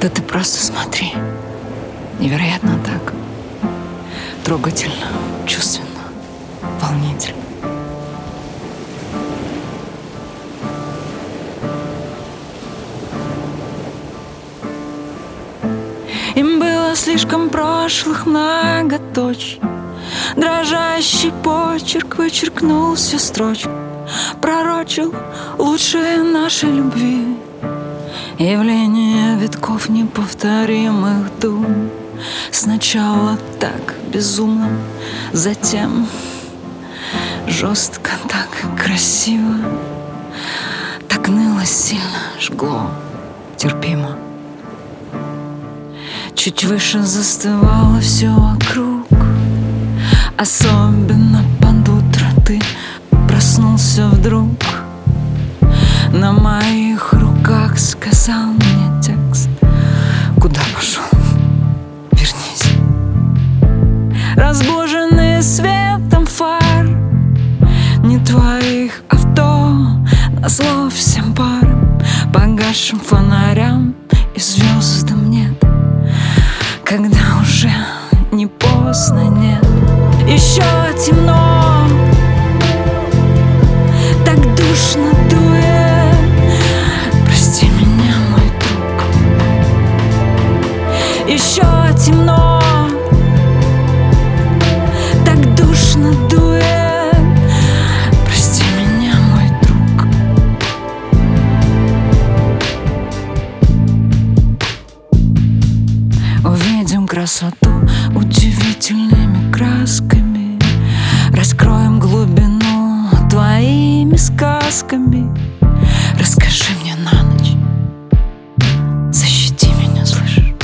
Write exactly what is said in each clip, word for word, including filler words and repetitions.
Да ты просто смотри. Невероятно так. Трогательно, чувственно, волнительно. Им было слишком прошлых многоточий. Дрожащий почерк вычеркнул все строчки, пророчил лучшее нашей любви. Явление витков неповторимых дум. Сначала так безумно, затем жестко, так красиво. Так ныло сильно, жгло, терпимо. Чуть выше застывало все вокруг. Особенно под утро ты проснулся вдруг. На моих руках сказал мне текст: куда пошел? Вернись. Разбуженный светом фар не твоих авто, назло всем парам, погасшим фонарям и звездам нет, когда уже не поздно, нет. Еще темно, так душно дует. Прости меня, мой друг. Еще темно, так душно дует. Прости меня, мой друг. Увидим красоту удивительными красками, раскроем глубину твоими сказками. Расскажи мне на ночь, защити меня, слышишь?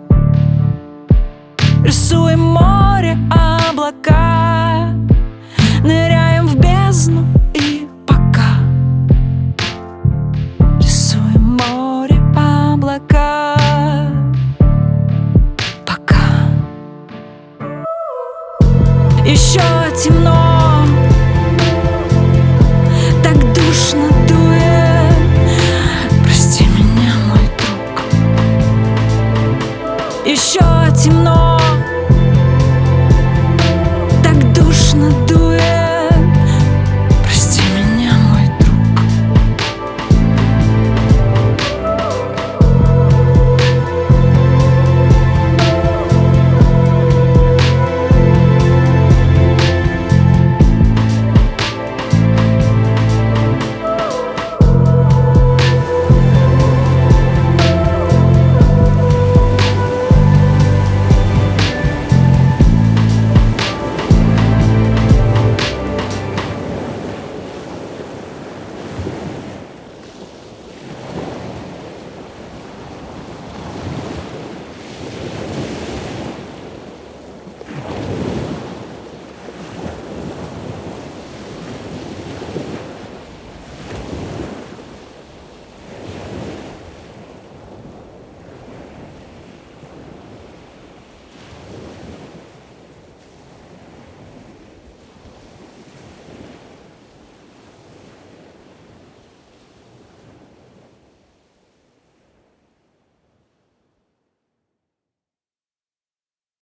Рисуем море, облака, ныряем в бездну и пока. Рисуем море, облака, пока. Еще темно, так душно дует. Прости меня, мой друг. Еще темно,